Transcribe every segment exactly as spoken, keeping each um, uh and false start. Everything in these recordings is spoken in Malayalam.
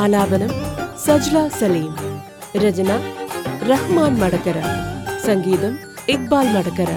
ആലാപനം സജ്ല സലീം. രചന റഹ്മാൻ മടക്കര. സംഗീതം ഇക്ബാൽ മടക്കര.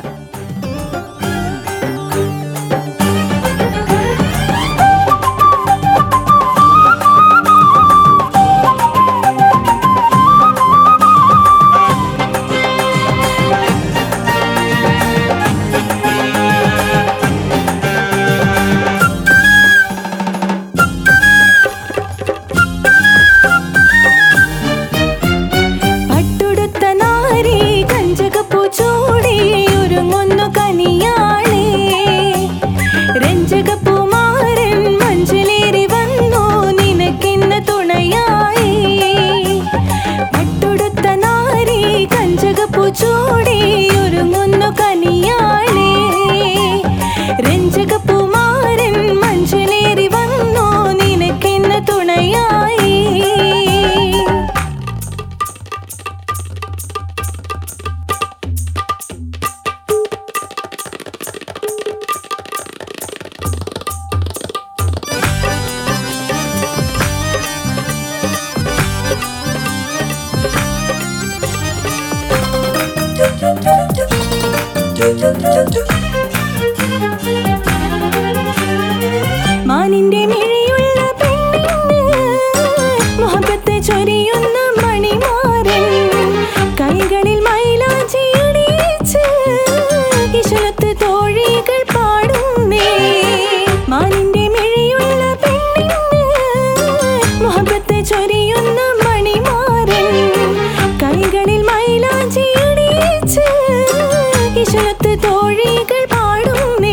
മാനിന്റെ മിഴിയുള്ള പെണ്ണിന് മുഹബത്ത് ചൊരിയുന്ന മണിമാരൻ കൈകളിൽ മൈലാഞ്ചി അണിയിച്ച് ഇശലത്ത് തോഴികൾ പാടുന്നേ. മാനിന്റെ മിഴിയുള്ള പെണ്ണിന് മുഹബത്ത് ചൊരിയുന്ന മണിമാരൻ കൈകളിൽ മൈലാഞ്ചി അണിയിച്ച് ഇശലത്ത് തോഴികൾ പാടുന്നേ.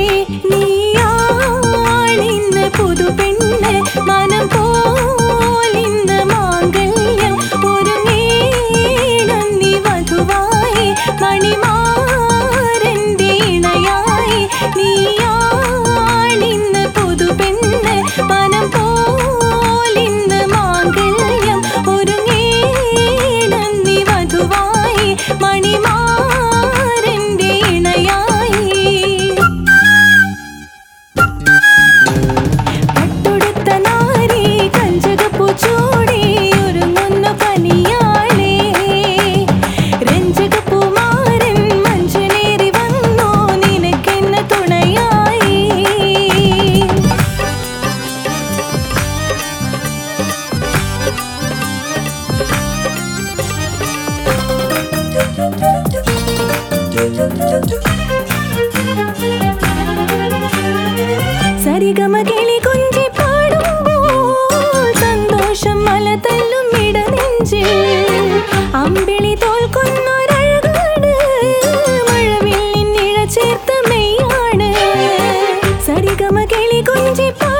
നീയാണിന്ന് പുതുപെണ്ണ് മനം പോലിന്ന് മാംഗല്യം ഒരുങ്ങേണം നീ വധുവായി മണിമാരന്റെ ഇണയായി. നീയാണിന്ന് പുതുപെണ്ണ് മനം പോലിന്ന് മാംഗല്യം ഒരുങ്ങേണം നീ വധുവായി മണിമാരന്റെ ഇണയായി. പട്ടുടുത്ത നാരി കഞ്ചകപ്പൂ ചൂടി ഒരുങ്ങുന്നു കനിയാളേ. രഞ്ജകപ്പൂമാരൻ മഞ്ചലേറി വന്നു നിനക്കെന്ന് തുണയായി. സരിഗമ കിളി കൊഞ്ചി പാടുമ്പോൾ സന്തോഷം മല തല്ലും ഇടനെഞ്ചിൽ. അമ്പിളി തോൽക്കുന്നൊരഴകാണ് മഴവില്ലിൻ നിഴ ചേർത്ത മെയ്യാണ്. സരിഗമ കിളി കൊഞ്ചി